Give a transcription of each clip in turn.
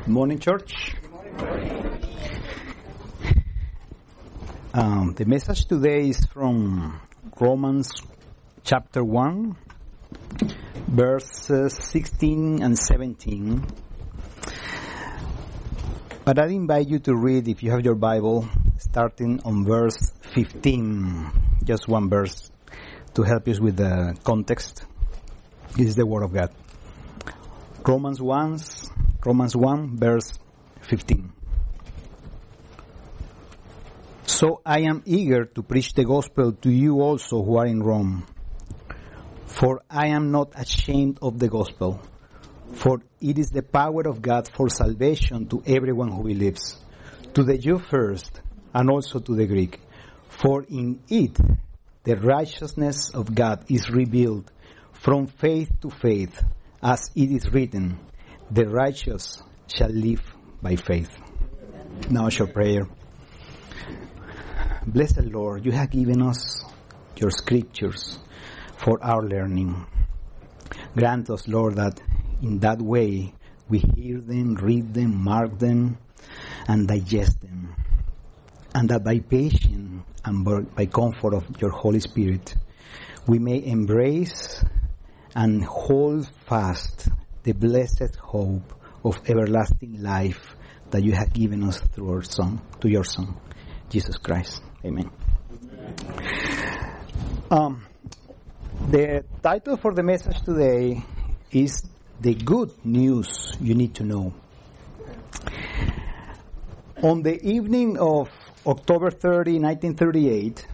Good morning, church. The message today is from Romans chapter 1, verses 16 and 17. But I'd invite you to read, if you have your Bible, starting on verse 15. Just one verse to help us with the context. This is the Word of God. Romans 1, verse 15. So I am eager to preach the gospel to you also who are in Rome. For I am not ashamed of the gospel, for it is the power of God for salvation to everyone who believes, to the Jew first, and also to the Greek. For in it the righteousness of God is revealed from faith to faith, as it is written, the righteous shall live by faith. Now is your prayer. Blessed Lord, you have given us your scriptures for our learning. Grant us, Lord, that in that way we hear them, read them, mark them, and digest them. And that by patience and by comfort of your Holy Spirit, we may embrace and hold fast the blessed hope of everlasting life that you have given us through your Son, Jesus Christ. Amen. The title for the message today is The Good News You Need to Know. On the evening of October 30, 1938,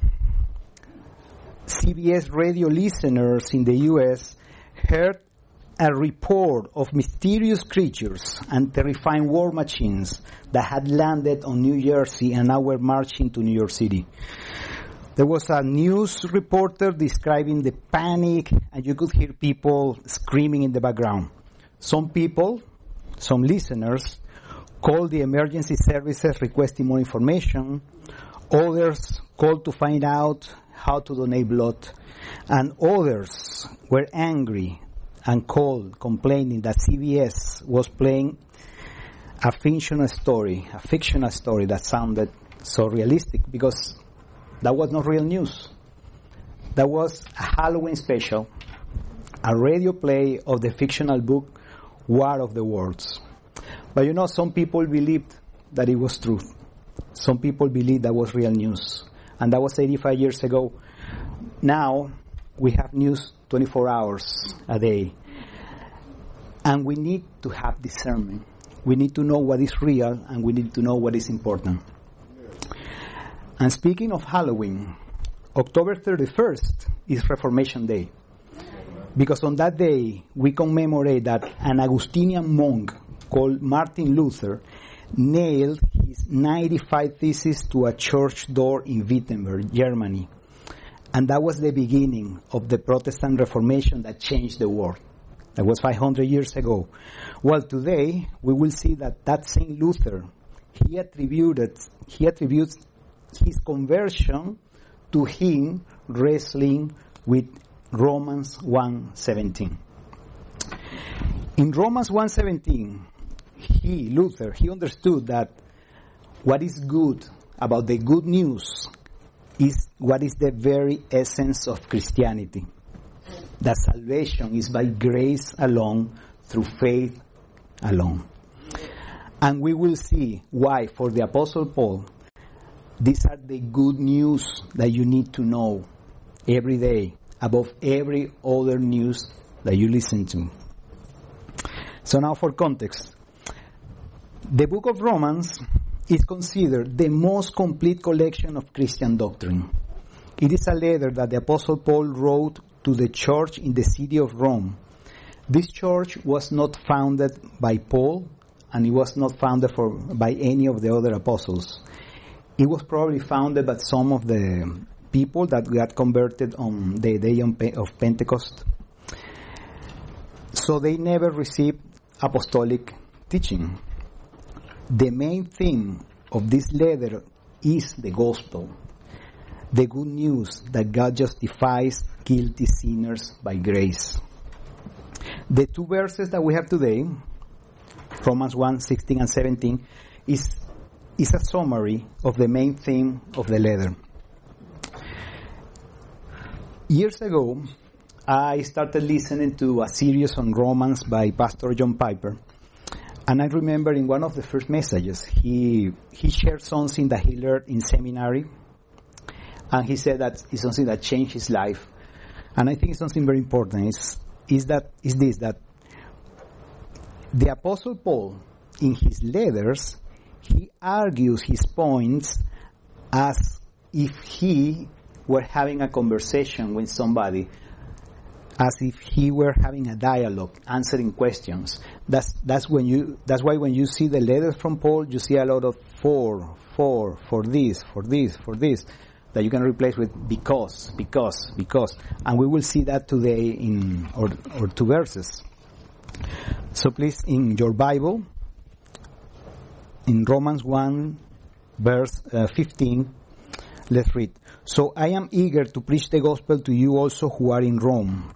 CBS radio listeners in the U.S. heard a report of mysterious creatures and terrifying war machines that had landed on New Jersey and now were marching to New York City. There was a news reporter describing the panic, and you could hear people screaming in the background. Some listeners, called the emergency services requesting more information. Others called to find out how to donate blood. And others were angry and called, complaining that CBS was playing a fictional story that sounded so realistic, because that was not real news. That was a Halloween special, a radio play of the fictional book War of the Worlds. But some people believed that it was truth. Some people believed that was real news. And that was 85 years ago. Now, we have news 24 hours a day. And we need to have discernment. We need to know what is real, and we need to know what is important. And speaking of Halloween, October 31st is Reformation Day. Because on that day, we commemorate that an Augustinian monk called Martin Luther nailed his 95 theses to a church door in Wittenberg, Germany. And that was the beginning of the Protestant Reformation that changed the world. That was 500 years ago. Well, today, we will see that Saint Luther, he attributes his conversion to him wrestling with Romans 1:17. In Romans 1:17, Luther understood that what is good about the good news is what is the very essence of Christianity. That salvation is by grace alone, through faith alone. And we will see why, for the Apostle Paul, these are the good news that you need to know every day, above every other news that you listen to. So now for context. The book of Romans is considered the most complete collection of Christian doctrine. It is a letter that the Apostle Paul wrote to the church in the city of Rome. This church was not founded by Paul, and it was not founded by any of the other apostles. It was probably founded by some of the people that got converted on the day of Pentecost. So they never received apostolic teaching. The main theme of this letter is the gospel, the good news that God justifies guilty sinners by grace. The two verses that we have today Romans 1, 16 and 17, is a summary of the main theme of the letter. Years ago, I started listening to a series on Romans by Pastor John Piper. And I remember in one of the first messages, he shared something that he learned in seminary. And he said that it's something that changed his life. And I think something very important is that the Apostle Paul, in his letters, he argues his points as if he were having a conversation with somebody, as if he were having a dialogue, answering questions. That's why when you see the letters from Paul, you see a lot of for this, that you can replace with because. And we will see that today in or 2 verses. So please, in your Bible, in Romans 1, verse 15, let's read. So I am eager to preach the gospel to you also who are in Rome,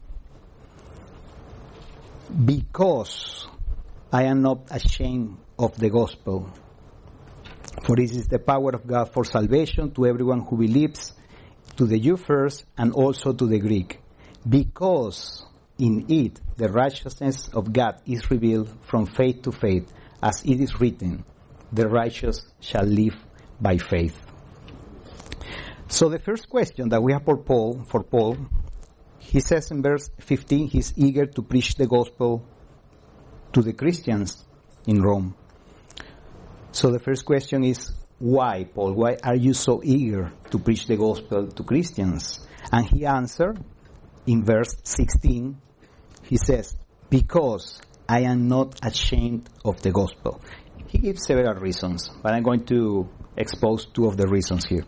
because I am not ashamed of the gospel. For this is the power of God for salvation to everyone who believes, to the Jew first and also to the Greek. Because in it the righteousness of God is revealed from faith to faith, as it is written, the righteous shall live by faith. So the first question that we have for Paul, he says in verse 15, he's eager to preach the gospel to the Christians in Rome. So the first question is, why, Paul? Why are you so eager to preach the gospel to Christians? And he answered in verse 16, he says, because I am not ashamed of the gospel. He gives several reasons, but I'm going to expose 2 of the reasons here.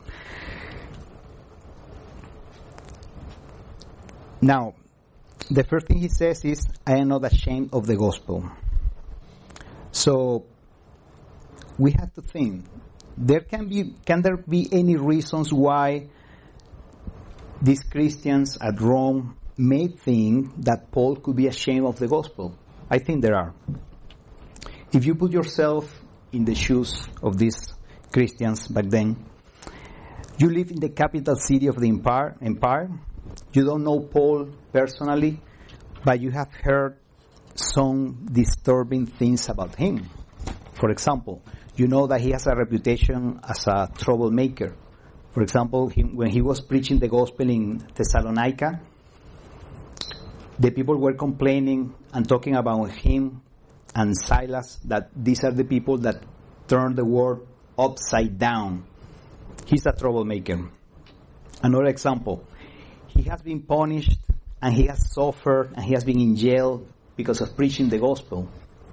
Now, the first thing he says is, I am not ashamed of the gospel. So, we have to think, can there be any reasons why these Christians at Rome may think that Paul could be ashamed of the gospel? I think there are. If you put yourself in the shoes of these Christians back then, you live in the capital city of the empire. You don't know Paul personally, but you have heard some disturbing things about him. For example, you know that he has a reputation as a troublemaker. For example, when he was preaching the gospel in Thessalonica, the people were complaining and talking about him and Silas, that these are the people that turn the world upside down. He's a troublemaker. Another example, he has been punished and he has suffered and he has been in jail because of preaching the gospel.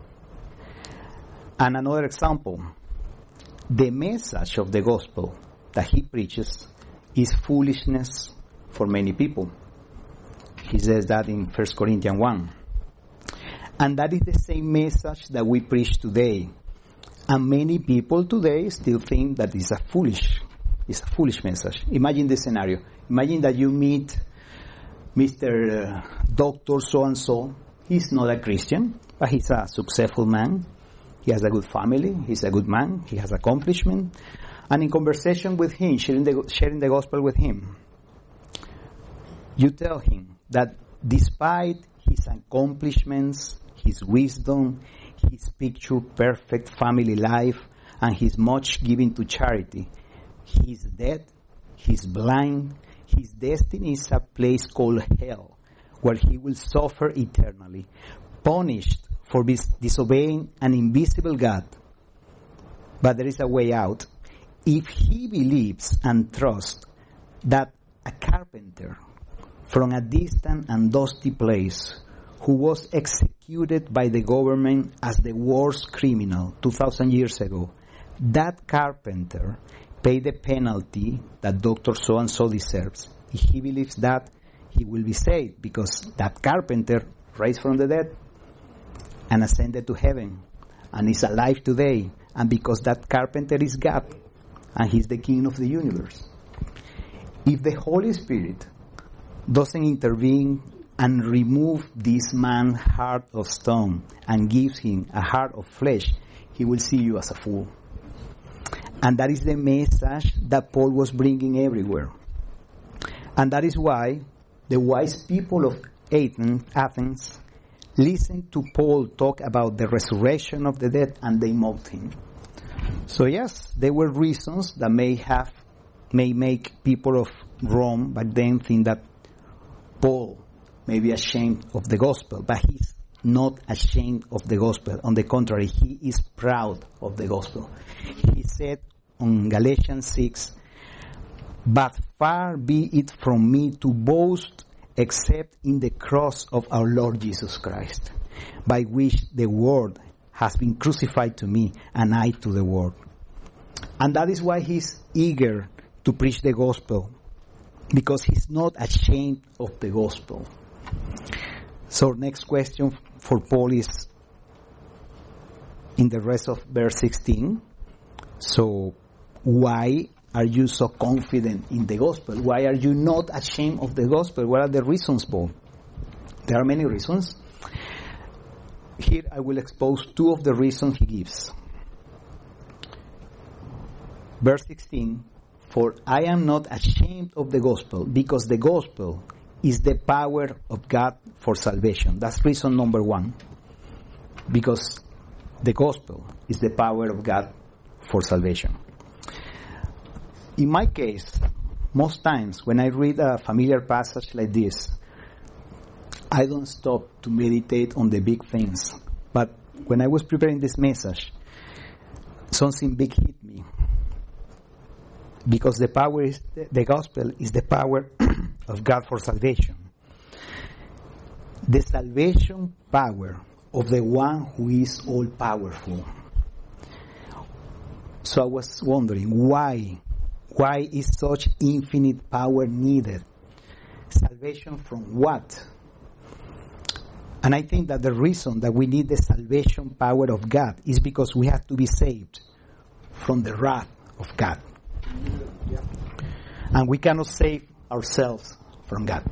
And another example, the message of the gospel that he preaches is foolishness for many people. He says that in 1 Corinthians 1. And that is the same message that we preach today. And many people today still think that it's a foolish message. Imagine this scenario. Imagine that you meet Mr. Dr. So-and-so. He's not a Christian, but he's a successful man. He has a good family. He's a good man. He has accomplishment. And in conversation with him, sharing the gospel with him, you tell him that despite his accomplishments, his wisdom, his picture-perfect family life, and his much giving to charity, he is dead, he's blind, his destiny is a place called hell, where he will suffer eternally, punished for disobeying an invisible God. But there is a way out. If he believes and trusts that a carpenter from a distant and dusty place, who was executed by the government as the worst criminal 2,000 years ago, that carpenter paid the penalty that Dr. So-and-so deserves. If he believes that, he will be saved, because that carpenter raised from the dead and ascended to heaven and is alive today, and because that carpenter is God and he's the king of the universe. If the Holy Spirit doesn't intervene and remove this man's heart of stone and gives him a heart of flesh, he will see you as a fool. And that is the message that Paul was bringing everywhere. And that is why the wise people of Athens listened to Paul talk about the resurrection of the dead, and they mocked him. So yes, there were reasons that may make people of Rome back then think that Paul may be ashamed of the gospel, but he's not ashamed of the gospel. On the contrary, he is proud of the gospel. He said on Galatians 6, "But far be it from me to boast except in the cross of our Lord Jesus Christ, by which the world has been crucified to me and I to the world." And that is why he's eager to preach the gospel, because he's not ashamed of the gospel. So next question for Paul is in the rest of verse 16. So why are you so confident in the gospel? Why are you not ashamed of the gospel? What are the reasons, Paul? There are many reasons. Here I will expose two of the reasons he gives. Verse 16, "For I am not ashamed of the gospel, because the gospel is the power of God for salvation." That's reason number one. Because the gospel is the power of God for salvation. In my case, most times when I read a familiar passage like this, I don't stop to meditate on the big things. But when I was preparing this message, something big hit me. Because the gospel is the power of God for salvation. The salvation power of the one who is all powerful. So I was wondering, why is such infinite power needed? Salvation from what? And I think that the reason that we need the salvation power of God is because we have to be saved from the wrath of God. And we cannot save ourselves from God.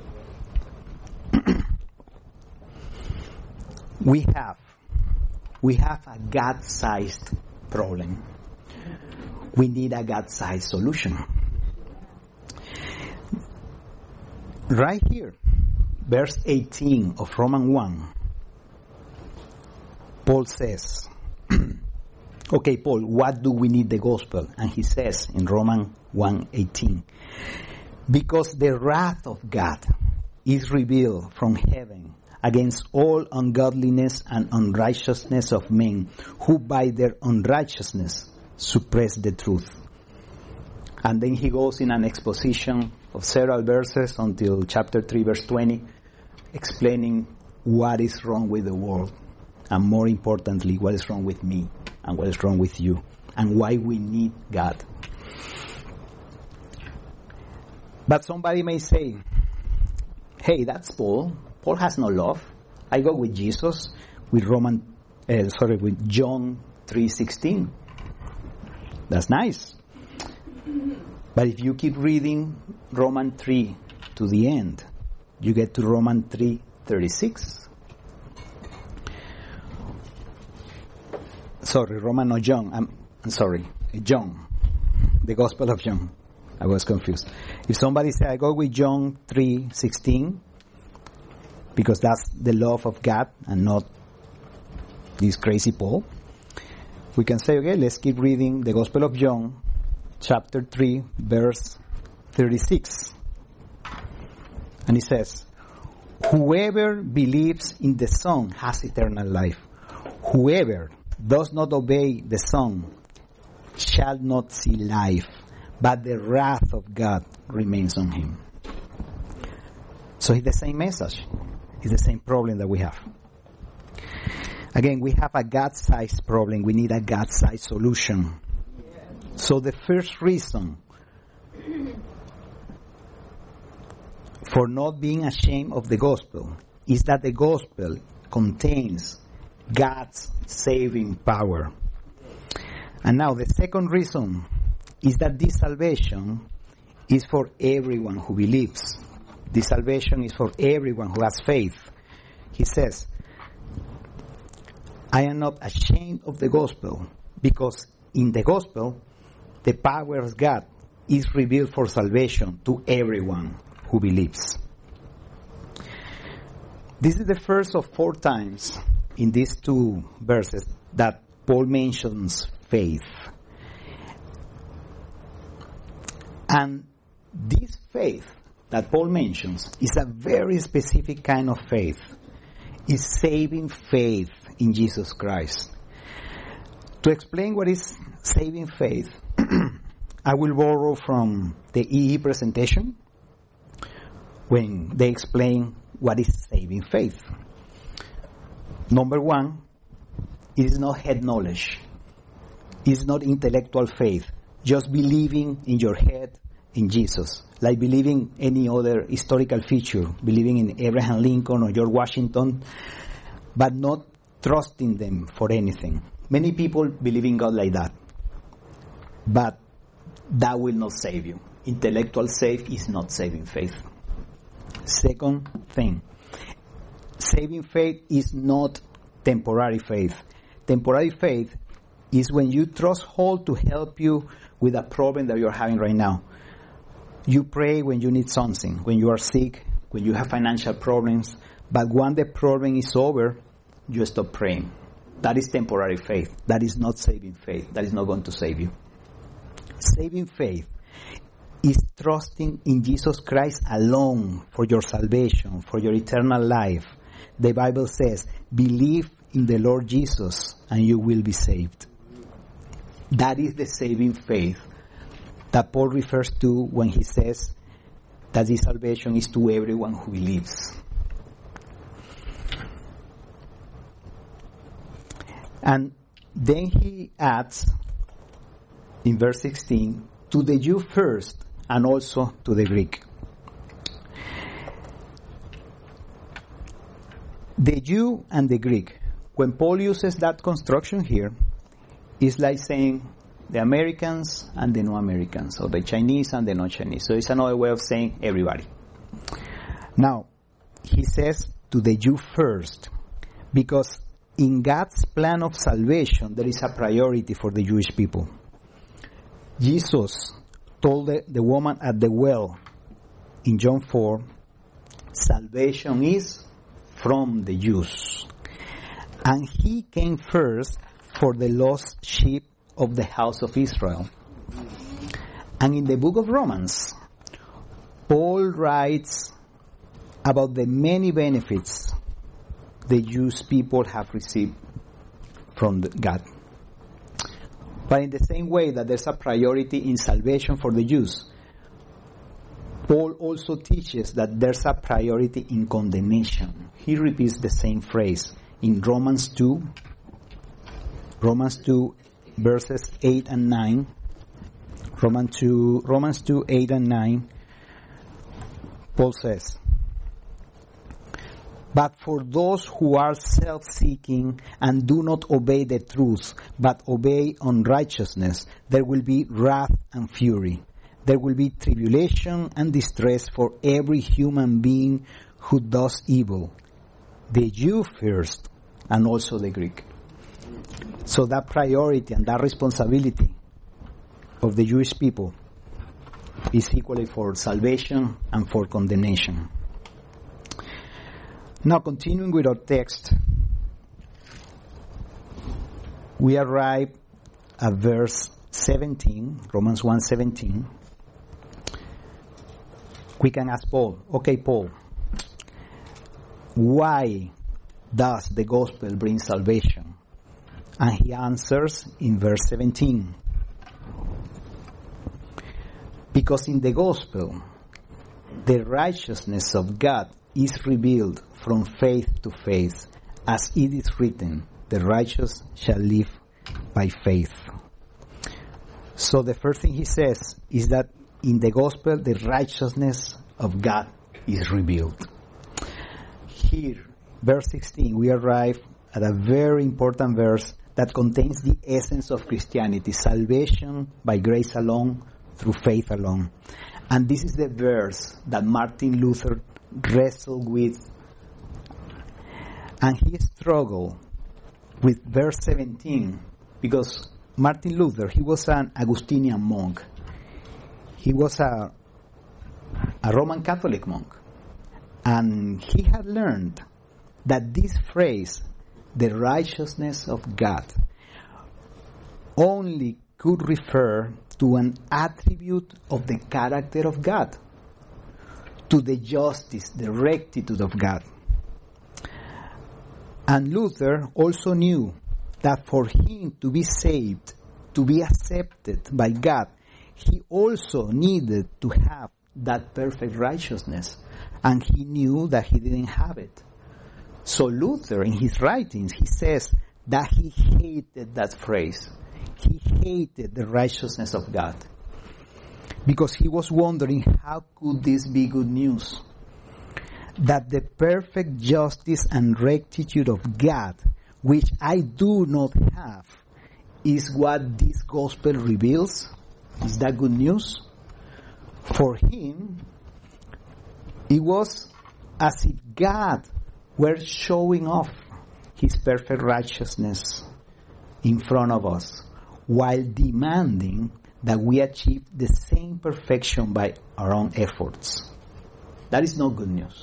We have a God-sized problem. We need a God-sized solution. Right here, verse 18 of Romans 1, Paul says, okay, Paul, what do we need the gospel? And he says in Romans 1:18, "Because the wrath of God is revealed from heaven against all ungodliness and unrighteousness of men, who by their unrighteousness suppress the truth." And then he goes in an exposition of several verses until chapter 3, verse 20, explaining what is wrong with the world, and more importantly, what is wrong with me, and what is wrong with you, and why we need God. But somebody may say, hey, that's Paul. Paul has no love. I go with Jesus, with with John 3:16. That's nice. But if you keep reading Romans 3 to the end, you get to Romans 3:36. John. The Gospel of John. I was confused. If somebody says, I go with John 3:16, because that's the love of God and not this crazy Paul, we can say, okay, let's keep reading the Gospel of John, chapter 3, verse 36. And it says, "Whoever believes in the Son has eternal life. Whoever does not obey the Son shall not see life, but the wrath of God remains on him." So it's the same message. It's the same problem that we have. Again, we have a God-sized problem. We need a God-sized solution. So the first reason for not being ashamed of the gospel is that the gospel contains God's saving power. And now the second reason is that this salvation is for everyone who believes. This salvation is for everyone who has faith. He says, I am not ashamed of the gospel, because in the gospel, the power of God is revealed for salvation to everyone who believes. This is the first of 4 times in these 2 verses that Paul mentions faith. And this faith that Paul mentions is a very specific kind of faith. It's saving faith in Jesus Christ. To explain what is saving faith, I will borrow from the EE presentation when they explain what is saving faith. Number 1, it is not head knowledge. It's not intellectual faith. Just believing in your head in Jesus. Like believing any other historical figure. Believing in Abraham Lincoln or George Washington. But not trusting them for anything. Many people believe in God like that. But that will not save you. Intellectual faith is not saving faith. Second thing, saving faith is not temporary faith. Temporary faith is when you trust God to help you with a problem that you're having right now. You pray when you need something, when you are sick, when you have financial problems, but when the problem is over, you stop praying. That is temporary faith. That is not saving faith. That is not going to save you. Saving faith is trusting in Jesus Christ alone for your salvation, for your eternal life. The Bible says, believe in the Lord Jesus and you will be saved. That is the saving faith that Paul refers to when he says that this salvation is to everyone who believes. And then he adds in verse 16, to the Jew first and also to the Greek. The Jew and the Greek. When Paul uses that construction here, it's like saying the Americans and the non-Americans, or the Chinese and the non-Chinese. So it's another way of saying everybody. Now, he says to the Jew first, because in God's plan of salvation, there is a priority for the Jewish people. Jesus told the woman at the well in John 4, salvation is from the Jews. And he came first for the lost sheep of the house of Israel. And in the book of Romans, Paul writes about the many benefits the Jewish people have received from God. But in the same way that there's a priority in salvation for the Jews, Paul also teaches that there's a priority in condemnation. He repeats the same phrase in Romans 2 verses 8 and 9. Romans 2, 8 and 9. Paul says, but for those who are self-seeking and do not obey the truth, but obey unrighteousness, there will be wrath and fury. There will be tribulation and distress for every human being who does evil. The Jew first, and also the Greek. So that priority and that responsibility of the Jewish people is equally for salvation and for condemnation. Now, continuing with our text, we arrive at verse 17, Romans 1:17. We can ask Paul, okay, Paul, why does the gospel bring salvation? And he answers in verse 17. Because in the gospel, the righteousness of God is revealed from faith to faith, as it is written, the righteous shall live by faith. So the first thing he says is that in the gospel, the righteousness of God is revealed. Here, verse 16, we arrive at a very important verse that contains the essence of Christianity, salvation by grace alone, through faith alone. And this is the verse that Martin Luther wrestled with. And he struggled with verse 17, because Martin Luther, he was an Augustinian monk. He was a Roman Catholic monk. And he had learned that this phrase, the righteousness of God, only could refer to an attribute of the character of God, to the justice, the rectitude of God. And Luther also knew that for him to be saved, to be accepted by God, he also needed to have that perfect righteousness. And he knew that he didn't have it. So Luther, in his writings, he says that he hated that phrase. He hated the righteousness of God, because he was wondering, how could this be good news? That the perfect justice and rectitude of God, which I do not have, is what this gospel reveals? Is that good news? For him, it was as if God were showing off his perfect righteousness in front of us, while demanding that we achieve the same perfection by our own efforts. That is not good news.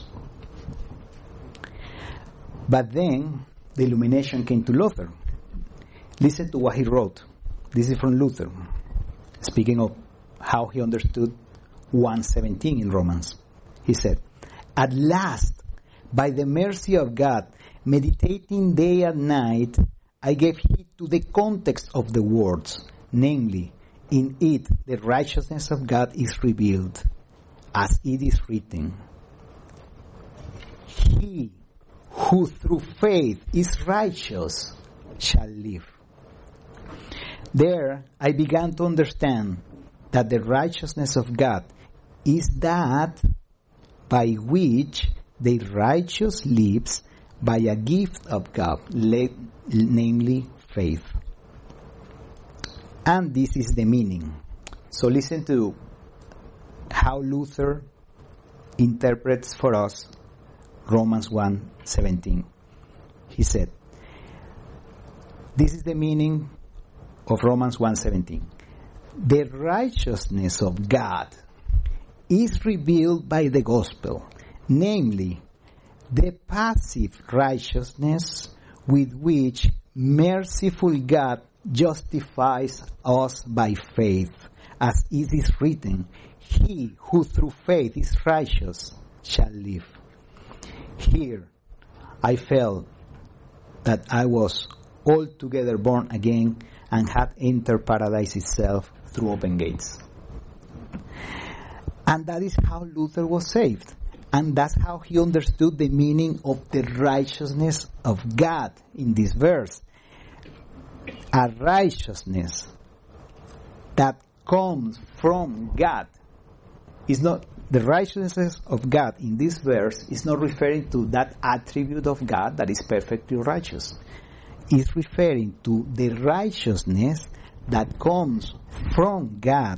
But then the illumination came to Luther. Listen to what he wrote. This is from Luther, speaking of how he understood 1:17 in Romans. He said, "At last, by the mercy of God, meditating day and night, I gave heed to the context of the words, namely, in it the righteousness of God is revealed, as it is written, He who through faith is righteous shall live." There, I began to understand that the righteousness of God is that by which the righteous lives by a gift of God, namely faith. And this is the meaning. So listen to how Luther interprets for us Romans 1:17. He said, this is the meaning of Romans 1:17. The righteousness of God is revealed by the gospel, namely, the passive righteousness with which merciful God justifies us by faith, as it is written, He who through faith is righteous shall live. Here, I felt that I was altogether born again and had entered paradise itself through open gates. And that is how Luther was saved. And that's how he understood the meaning of the righteousness of God in this verse. A righteousness that comes from God. Is not the righteousness of God in this verse is not referring to that attribute of God that is perfectly righteous. It's referring to the righteousness that comes from God.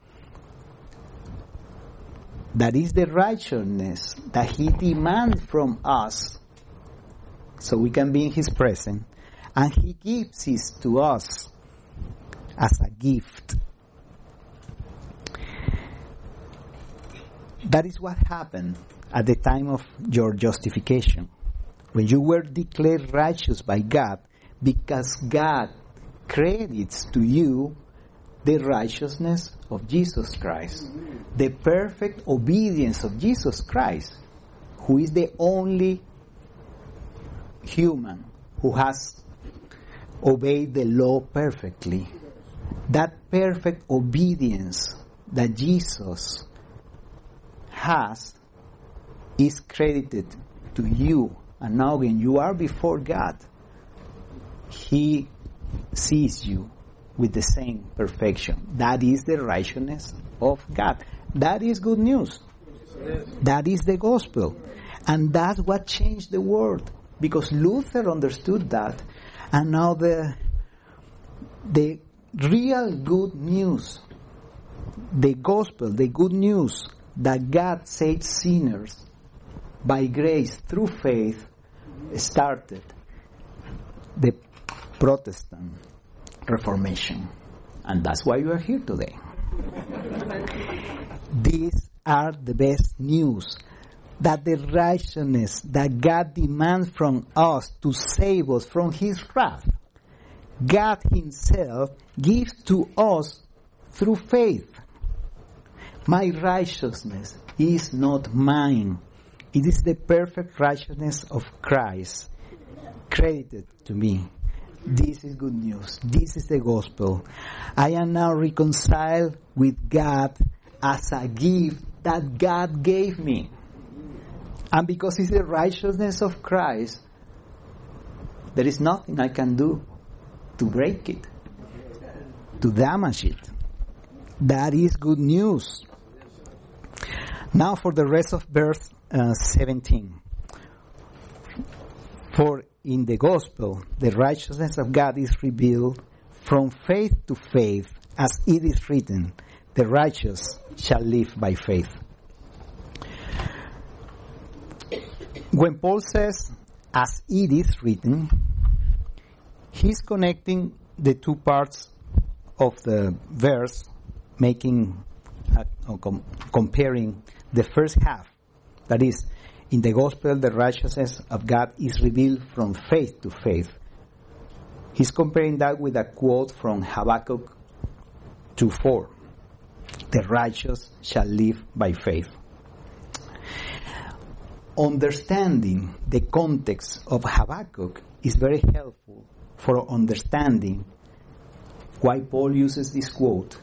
That is the righteousness that He demands from us so we can be in His presence, and He gives it to us as a gift. That is what happened at the time of your justification, when you were declared righteous by God, because God credits to you the righteousness of Jesus Christ, the perfect obedience of Jesus Christ, who is the only human who has obeyed the law perfectly. That perfect obedience that Jesus has is credited to you. And now when you are before God, He sees you with the same perfection. That is the righteousness of God. That is good news. That is the gospel. And that's what changed the world. Because Luther understood that. And now the real good news the gospel, the good news that God saves sinners by grace through faith started the Protestant Reformation. And that's why you are here today. These are the best news, that the righteousness that God demands from us to save us from His wrath, God Himself gives to us through faith. My righteousness is not mine. It is the perfect righteousness of Christ credited to me. This is good news. This is the gospel. I am now reconciled with God as a gift that God gave me. And because it's the righteousness of Christ, there is nothing I can do to break it, to damage it. That is good news. Now for the rest of verse 17. For in the gospel, the righteousness of God is revealed from faith to faith, as it is written, the righteous shall live by faith. When Paul says, as it is written, he's connecting the two parts of the verse, comparing the first half, that is, in the gospel, the righteousness of God is revealed from faith to faith. He's comparing that with a quote from Habakkuk 2:4. The righteous shall live by faith. Understanding the context of Habakkuk is very helpful for understanding why Paul uses this quote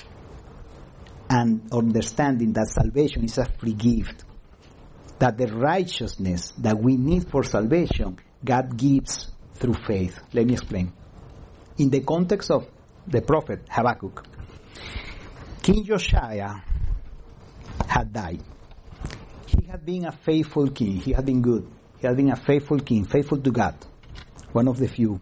and understanding that salvation is a free gift, that the righteousness that we need for salvation, God gives through faith. Let me explain. In the context of the prophet Habakkuk, King Josiah had died. He had been a faithful king. He had been good. He had been a faithful king, faithful to God, one of the few.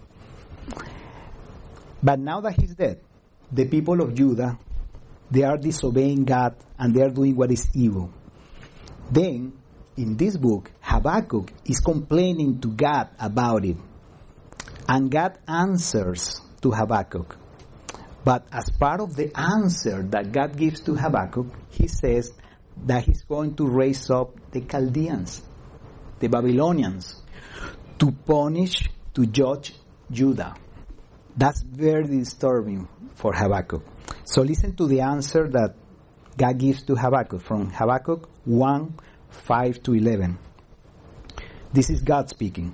But now that he's dead, the people of Judah, they are disobeying God and they are doing what is evil. Then, in this book, Habakkuk is complaining to God about it. And God answers to Habakkuk. But as part of the answer that God gives to Habakkuk, He says that He's going to raise up the Chaldeans, the Babylonians, to punish, to judge Judah. That's very disturbing for Habakkuk. So listen to the answer that God gives to Habakkuk from Habakkuk 1:5-11. This is God speaking.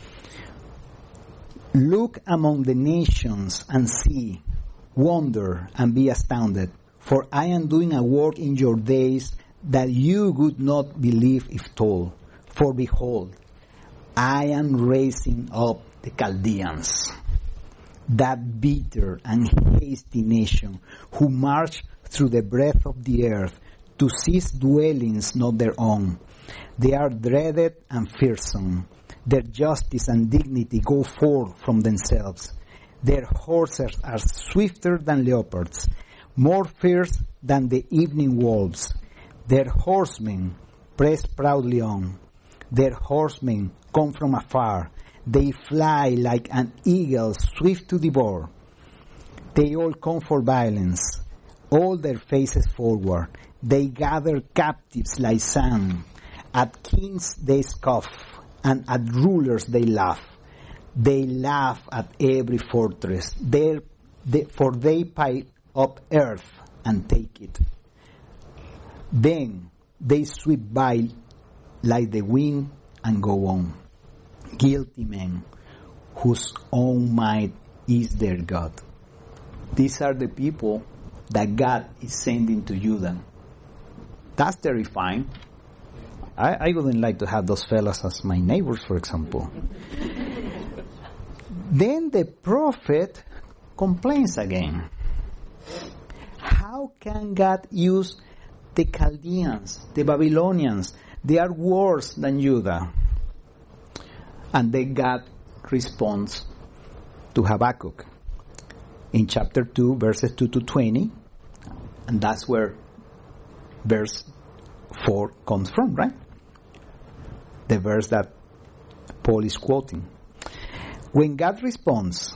Look among the nations and see, wonder and be astounded, for I am doing a work in your days that you would not believe if told. For behold, I am raising up the Chaldeans, that bitter and hasty nation, who march through the breadth of the earth to seize dwellings not their own. They are dreaded and fearsome. Their justice and dignity go forth from themselves. Their horses are swifter than leopards, more fierce than the evening wolves. Their horsemen press proudly on. Their horsemen come from afar. They fly like an eagle swift to devour. They all come for violence, all their faces forward. They gather captives like sand. At kings they scoff, and at rulers they laugh. They laugh at every fortress, for they pile up earth and take it. Then they sweep by like the wind and go on. Guilty men, whose own might is their God. These are the people that God is sending to Judah. That's terrifying. I wouldn't like to have those fellas as my neighbors, for example. Then the prophet complains again. How can God use the Chaldeans, the Babylonians? They are worse than Judah. And then God responds to Habakkuk in chapter 2, verses 2-20. And that's where verse 4 comes from, right? The verse that Paul is quoting. When God responds,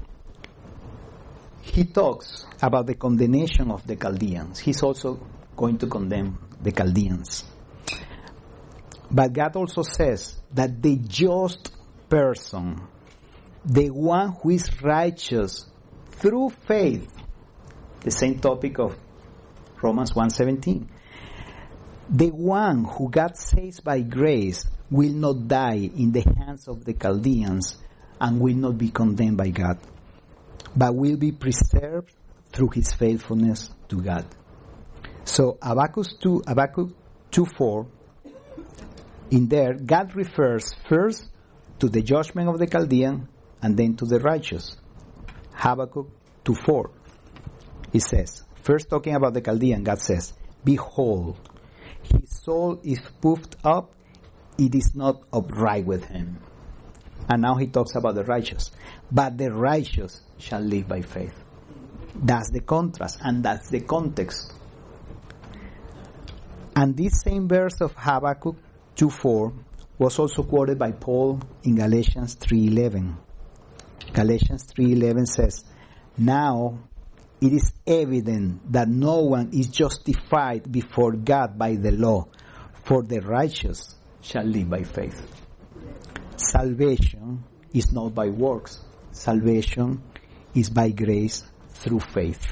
he talks about the condemnation of the Chaldeans. He's also going to condemn the Chaldeans. But God also says that the just person, the one who is righteous through faith, the same topic of Romans 1:17, the one who God saves by grace will not die in the hands of the Chaldeans and will not be condemned by God, but will be preserved through his faithfulness to God. So Habakkuk 2:4, in there, God refers first to the judgment of the Chaldean and then to the righteous. Habakkuk 2:4, it says, first talking about the Chaldean, God says, behold, his soul is puffed up, it is not upright with him. And now he talks about the righteous. But the righteous shall live by faith. That's the contrast, and that's the context. And this same verse of Habakkuk 2:4 was also quoted by Paul in Galatians 3:11. Galatians 3:11 says, now it is evident that no one is justified before God by the law, for the righteous shall live by faith. Salvation is not by works. Salvation is by grace through faith.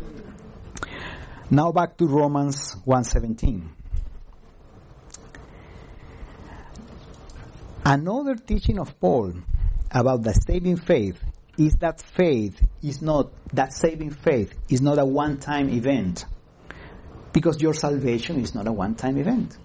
Now back to Romans 1:17. Another teaching of Paul about the saving faith is that saving faith is not a one-time event, because your salvation is not a one-time event.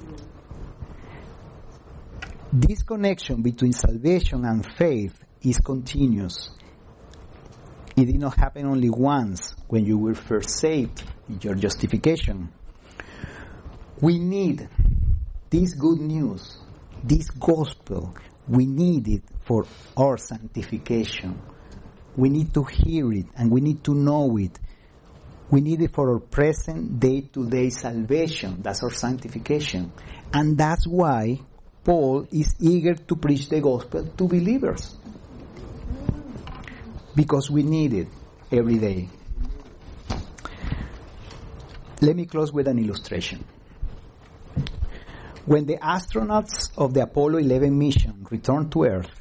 This connection between salvation and faith is continuous. It did not happen only once when you were first saved in your justification. We need this good news, this gospel. We need it for our sanctification. We need to hear it and we need to know it. We need it for our present day-to-day salvation. That's our sanctification. And that's why Paul is eager to preach the gospel to believers. Because we need it every day. Let me close with an illustration. When the astronauts of the Apollo 11 mission returned to Earth,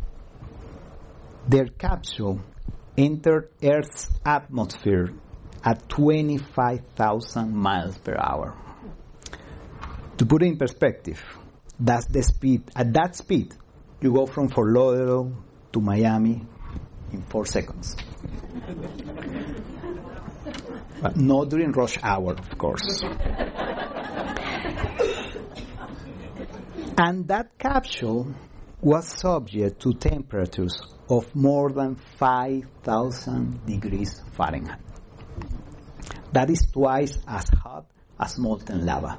their capsule entered Earth's atmosphere at 25,000 miles per hour. To put it in perspective, that's the speed. At that speed, you go from Fort Lauderdale to Miami in 4 seconds. But not during rush hour, of course. And that capsule was subject to temperatures of more than 5,000 degrees Fahrenheit. That is twice as hot as molten lava.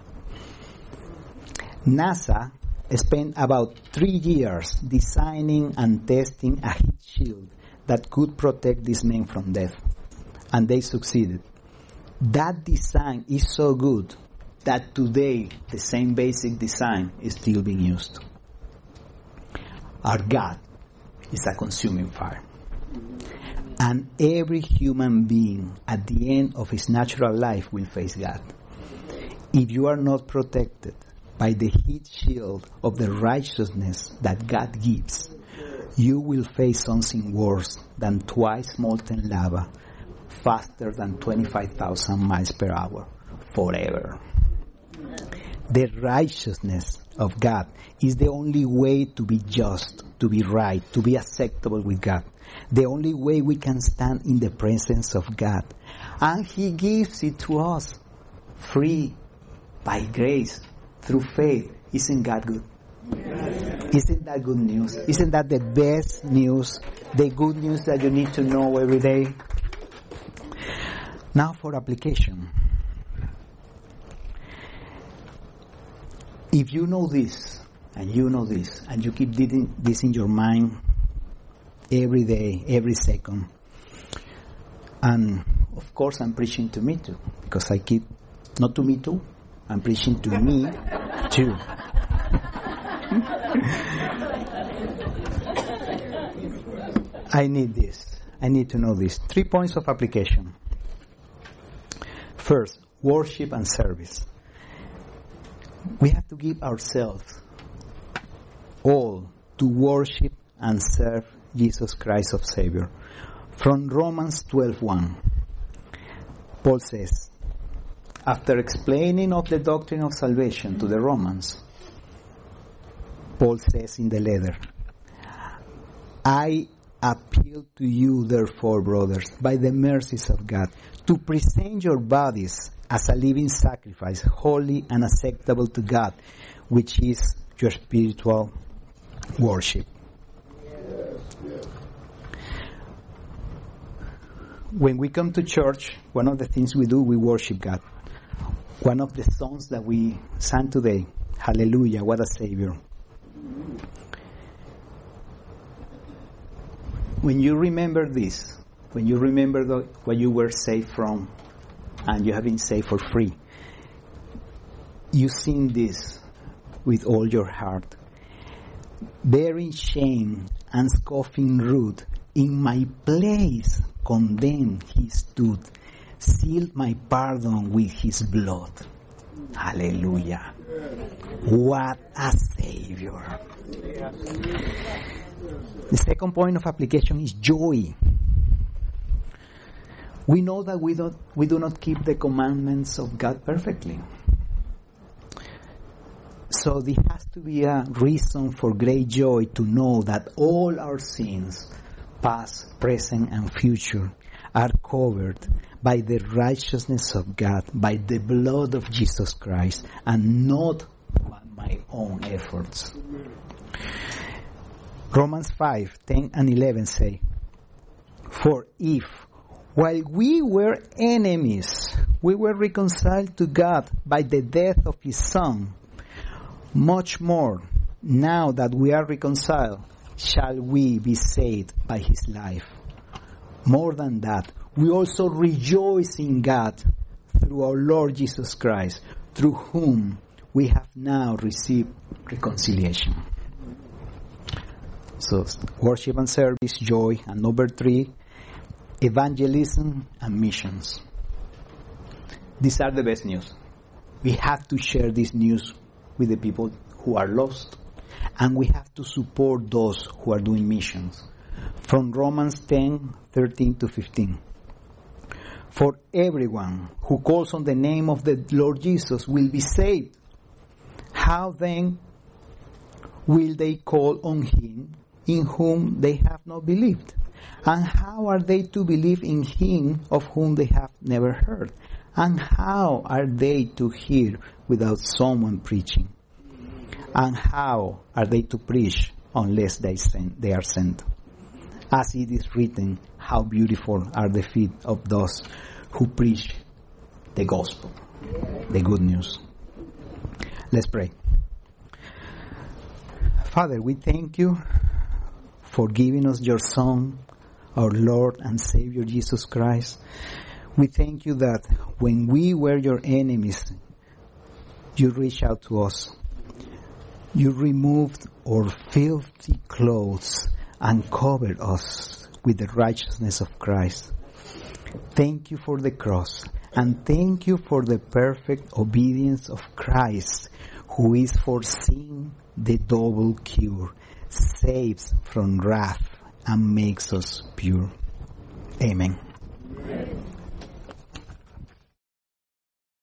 NASA spent about 3 years designing and testing a heat shield that could protect these men from death. And they succeeded. That design is so good that today the same basic design is still being used. Our God is a consuming fire. And every human being at the end of his natural life will face God. If you are not protected by the heat shield of the righteousness that God gives, you will face something worse than twice molten lava, faster than 25,000 miles per hour, forever. The righteousness of God is the only way to be just, to be right, to be acceptable with God. The only way we can stand in the presence of God. And He gives it to us free, by grace, through faith. Isn't God good? Isn't that good news? Isn't that the best news? The good news that you need to know every day? Now for application. If you know this, and you know this, and you keep this in your mind every day, every second, and of course I'm preaching to me too, because I keep, not to me too, I'm preaching to me too. I need this. I need to know this. 3 points of application. First, worship and service. We have to give ourselves all to worship and serve Jesus Christ of Savior. From Romans 12:1, Paul says, after explaining of the doctrine of salvation to the Romans, Paul says in the letter, I appeal to you, therefore, brothers, by the mercies of God, to present your bodies as a living sacrifice, holy and acceptable to God, which is your spiritual worship. When we come to church, one of the things we do, we worship God. One of the songs that we sang today, Hallelujah, what a Savior. When you remember this, when you remember what you were saved from, and you have been saved for free, you sing this with all your heart. Bearing shame and scoffing rude, in my place condemned he stood, sealed my pardon with his blood. Hallelujah. What a Savior. The second point of application is joy. We know that we do not keep the commandments of God perfectly. So there has to be a reason for great joy to know that all our sins, past, present, and future, are covered by the righteousness of God, by the blood of Jesus Christ, and not by my own efforts. Romans 5:10 and 11 say, for if, while we were enemies, we were reconciled to God by the death of his Son, much more, now that we are reconciled, shall we be saved by his life. More than that, we also rejoice in God through our Lord Jesus Christ, through whom we have now received reconciliation. So, worship and service, joy, and number 3, evangelism and missions. These are the best news. We have to share this news with the people who are lost, and we have to support those who are doing missions. From Romans 10:13 to 15. For everyone who calls on the name of the Lord Jesus will be saved. How then will they call on him in whom they have not believed? And how are they to believe in him of whom they have never heard? And how are they to hear without someone preaching? And how are they to preach unless they are sent? As it is written, how beautiful are the feet of those who preach the gospel, the good news. Let's pray. Father, we thank you for giving us your Son, our Lord and Savior Jesus Christ. We thank you that when we were your enemies, you reached out to us. You removed our filthy clothes and covered us with the righteousness of Christ. Thank you for the cross, and thank you for the perfect obedience of Christ, who is for sin the double cure, saves from wrath, and makes us pure. Amen.